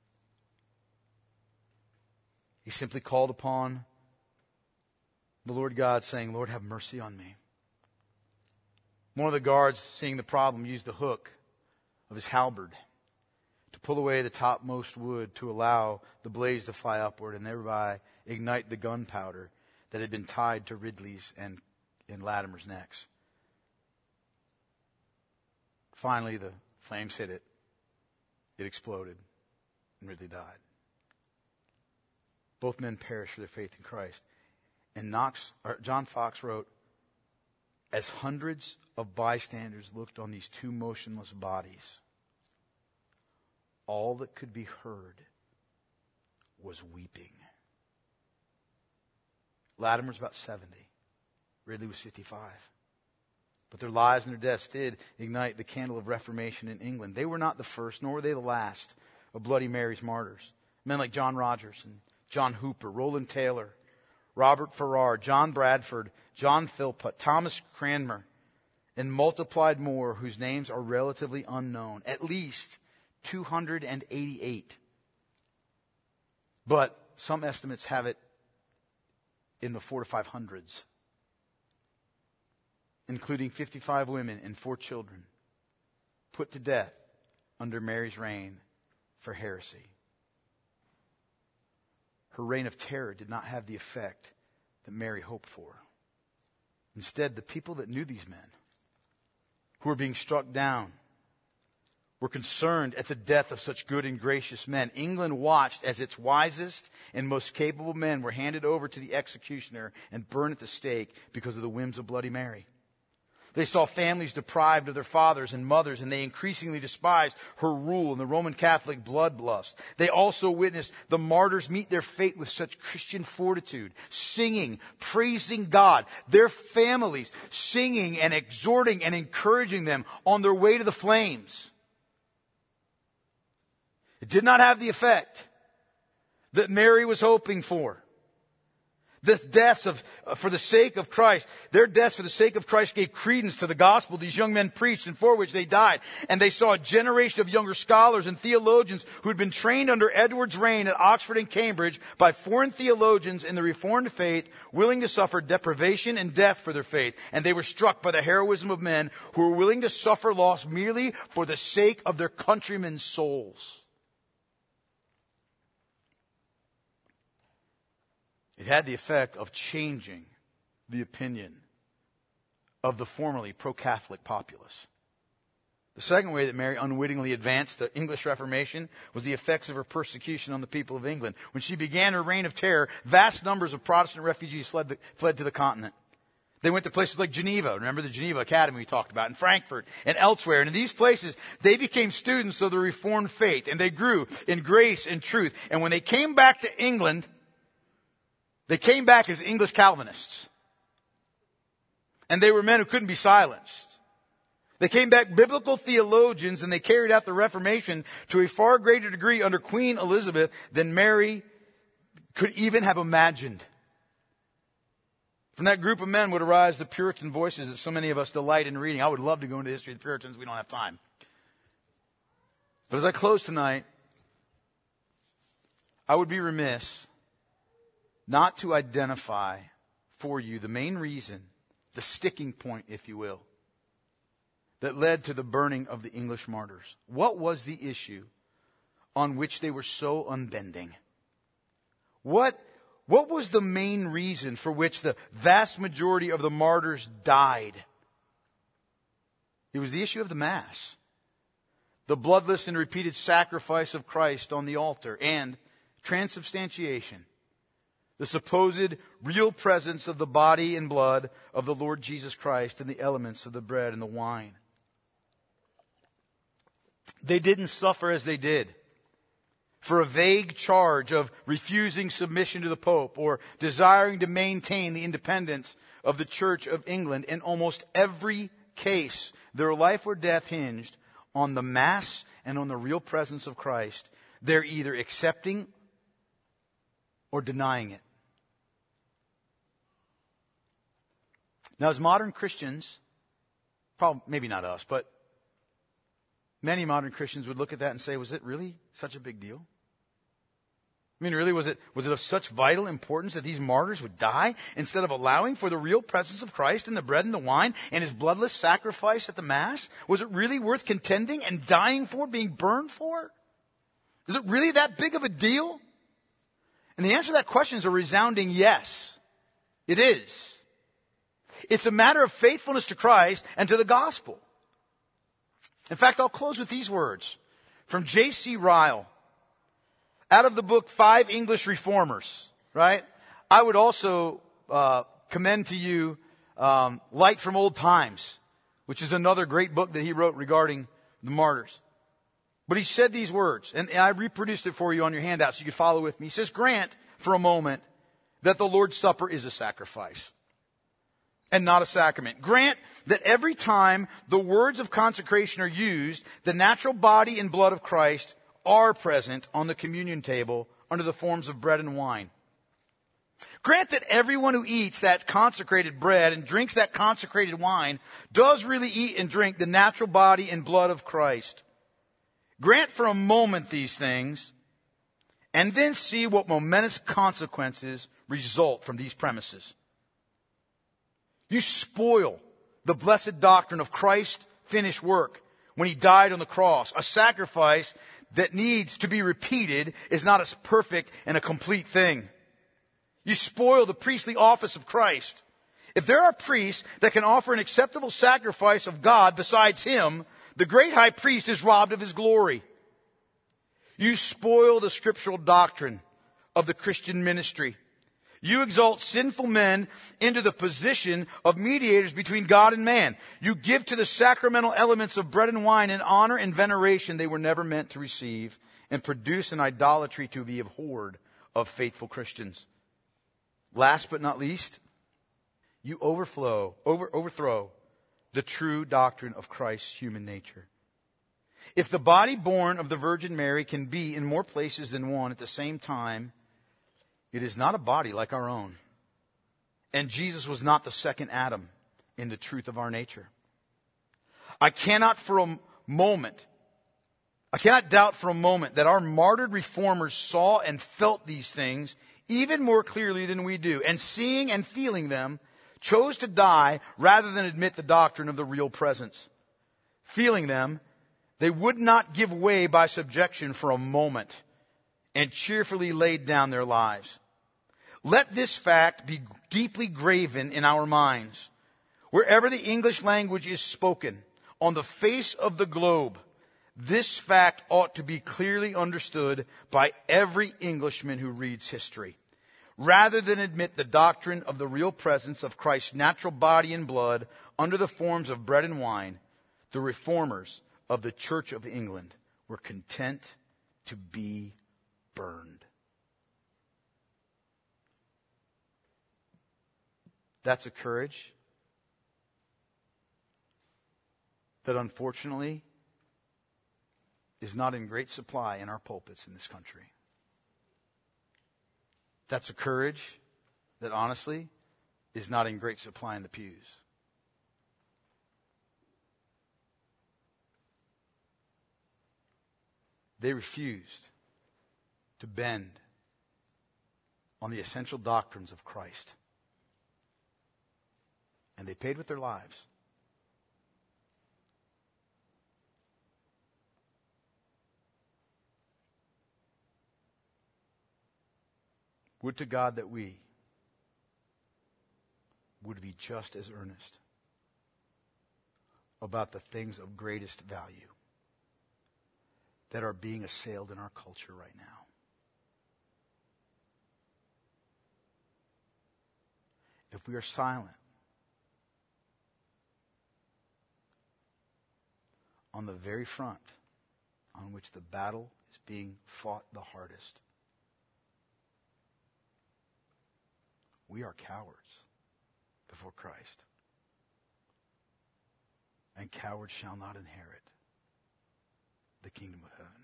S1: He simply called upon the Lord God, saying, Lord, have mercy on me. One of the guards, seeing the problem, used the hook of his halberd to pull away the topmost wood to allow the blaze to fly upward and thereby ignite the gunpowder that had been tied to Ridley's and, and Latimer's necks. Finally, the flames hit it. It exploded, and Ridley died. Both men perished for their faith in Christ. And Knox, or John Fox wrote, as hundreds of bystanders looked on these two motionless bodies, all that could be heard was weeping. Latimer's about seventy. Ridley was fifty-five. But their lives and their deaths did ignite the candle of Reformation in England. They were not the first, nor were they the last of Bloody Mary's martyrs. Men like John Rogers and John Hooper, Roland Taylor, Robert Farrar, John Bradford, John Philpott, Thomas Cranmer, and multiplied more whose names are relatively unknown. At least two hundred eighty-eight. But some estimates have it in the four to five hundreds, including fifty-five women and four children, put to death under Mary's reign for heresy. Her reign of terror did not have the effect that Mary hoped for. Instead, the people that knew these men, who were being struck down, were concerned at the death of such good and gracious men. England watched as its wisest and most capable men were handed over to the executioner and burned at the stake because of the whims of Bloody Mary. They saw families deprived of their fathers and mothers, and they increasingly despised her rule and the Roman Catholic bloodlust. They also witnessed the martyrs meet their fate with such Christian fortitude, singing, praising God, their families singing and exhorting and encouraging them on their way to the flames. It did not have the effect that Mary was hoping for. The deaths of, uh, for the sake of Christ, their deaths for the sake of Christ gave credence to the gospel these young men preached and for which they died. And they saw a generation of younger scholars and theologians who had been trained under Edward's reign at Oxford and Cambridge by foreign theologians in the Reformed faith, willing to suffer deprivation and death for their faith. And they were struck by the heroism of men who were willing to suffer loss merely for the sake of their countrymen's souls. It had the effect of changing the opinion of the formerly pro-Catholic populace. The second way that Mary unwittingly advanced the English Reformation was the effects of her persecution on the people of England. When she began her reign of terror, vast numbers of Protestant refugees fled, the, fled to the continent. They went to places like Geneva. Remember the Geneva Academy we talked about, and Frankfurt and elsewhere. And in these places, they became students of the Reformed faith, and they grew in grace and truth. And when they came back to England, they came back as English Calvinists. And they were men who couldn't be silenced. They came back biblical theologians, and they carried out the Reformation to a far greater degree under Queen Elizabeth than Mary could even have imagined. From that group of men would arise the Puritan voices that so many of us delight in reading. I would love to go into the history of the Puritans. We don't have time. But as I close tonight, I would be remiss not to identify for you the main reason, the sticking point, if you will, that led to the burning of the English martyrs. What was the issue on which they were so unbending? What, what was the main reason for which the vast majority of the martyrs died? It was the issue of the Mass, the bloodless and repeated sacrifice of Christ on the altar, and transubstantiation, the supposed real presence of the body and blood of the Lord Jesus Christ in the elements of the bread and the wine. They didn't suffer as they did for a vague charge of refusing submission to the Pope or desiring to maintain the independence of the Church of England. In almost every case, their life or death hinged on the Mass and on the real presence of Christ. They're either accepting or denying it. Now, as modern Christians, probably, maybe not us, but many modern Christians would look at that and say, was it really such a big deal? I mean, really, was it, was it of such vital importance that these martyrs would die instead of allowing for the real presence of Christ in the bread and the wine and his bloodless sacrifice at the Mass? Was it really worth contending and dying for, being burned for? Is it really that big of a deal? And the answer to that question is a resounding yes. It is. It's a matter of faithfulness to Christ and to the gospel. In fact, I'll close with these words from J C Ryle. Out of the book, Five English Reformers, right? I would also uh, commend to you um, Light from Old Times, which is another great book that he wrote regarding the martyrs. But he said these words, and I reproduced it for you on your handout so you could follow with me. He says, grant for a moment that the Lord's Supper is a sacrifice and not a sacrament. Grant that every time the words of consecration are used, the natural body and blood of Christ are present on the communion table under the forms of bread and wine. Grant that everyone who eats that consecrated bread and drinks that consecrated wine does really eat and drink the natural body and blood of Christ. Grant for a moment these things, and then see what momentous consequences result from these premises. You spoil the blessed doctrine of Christ's finished work when he died on the cross, a sacrifice that needs to be repeated is not as perfect and a complete thing. You spoil the priestly office of Christ. If there are priests that can offer an acceptable sacrifice of God besides him, the great high priest is robbed of his glory. You spoil the scriptural doctrine of the Christian ministry. You exalt sinful men into the position of mediators between God and man. You give to the sacramental elements of bread and wine an honor and veneration they were never meant to receive, and produce an idolatry to be abhorred of faithful Christians. Last but not least, you overflow, over, overthrow the true doctrine of Christ's human nature. If the body born of the Virgin Mary can be in more places than one at the same time, it is not a body like our own. And Jesus was not the second Adam in the truth of our nature. I cannot for a moment, I cannot doubt for a moment that our martyred reformers saw and felt these things even more clearly than we do. And seeing and feeling them, chose to die rather than admit the doctrine of the real presence. Feeling them, they would not give way by subjection for a moment, and cheerfully laid down their lives. Let this fact be deeply graven in our minds. Wherever the English language is spoken, on the face of the globe, this fact ought to be clearly understood by every Englishman who reads history. Rather than admit the doctrine of the real presence of Christ's natural body and blood under the forms of bread and wine, the reformers of the Church of England were content to be burned. That's a courage that unfortunately is not in great supply in our pulpits in this country. That's a courage that honestly is not in great supply in the pews. They refused to bend on the essential doctrines of Christ. And they paid with their lives. Would to God that we would be just as earnest about the things of greatest value that are being assailed in our culture right now. If we are silent on the very front on which the battle is being fought the hardest, we are cowards before Christ. And cowards shall not inherit the kingdom of heaven.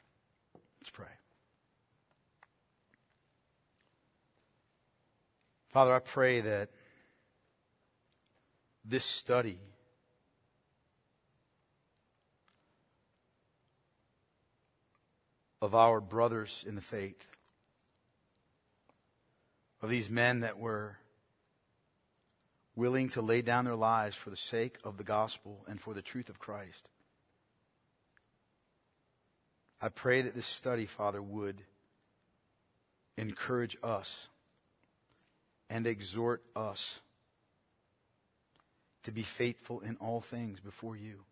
S1: Let's pray. Father, I pray that this study of our brothers in the faith, of these men that were willing to lay down their lives for the sake of the gospel and for the truth of Christ. I pray that this study, Father, would encourage us and exhort us to be faithful in all things before you.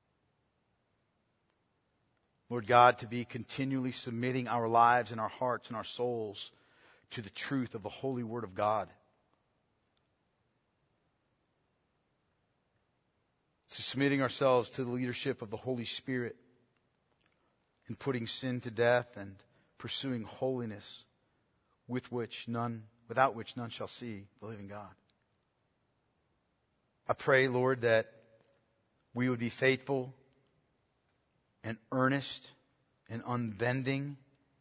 S1: Lord God, to be continually submitting our lives and our hearts and our souls to the truth of the holy Word of God. To submitting ourselves to the leadership of the Holy Spirit in putting sin to death and pursuing holiness with which none, without which none shall see the living God. I pray, Lord, that we would be faithful and earnest and unbending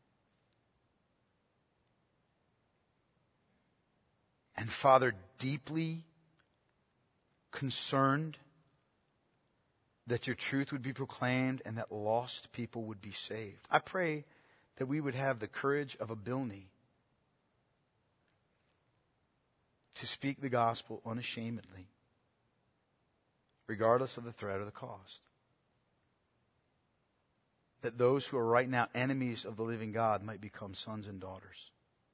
S1: and, Father, deeply concerned that your truth would be proclaimed and that lost people would be saved. I pray that we would have the courage of a Bilney to speak the gospel unashamedly, regardless of the threat or the cost. That those who are right now enemies of the living God might become sons and daughters.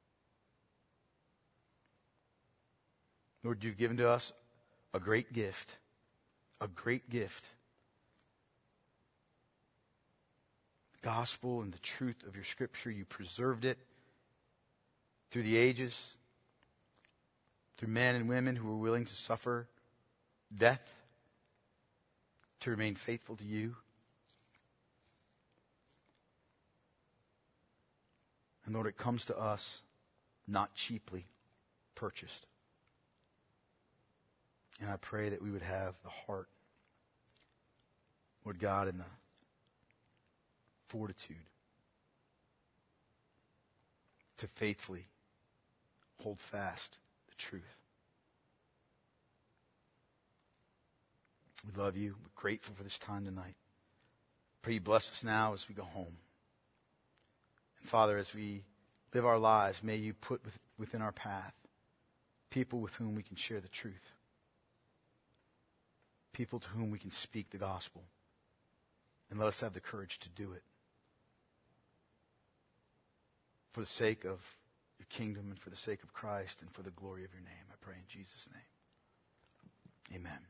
S1: Lord, you've given to us a great gift, a great gift. The gospel and the truth of your Scripture, you preserved it through the ages, through men and women who were willing to suffer death to remain faithful to you. And Lord, it comes to us not cheaply purchased. And I pray that we would have the heart, Lord God, and the fortitude to faithfully hold fast the truth. We love you. We're grateful for this time tonight. Pray you bless us now as we go home. And Father, as we live our lives, may you put within our path people with whom we can share the truth. People to whom we can speak the gospel. And let us have the courage to do it. For the sake of your kingdom and for the sake of Christ and for the glory of your name. I pray in Jesus' name. Amen.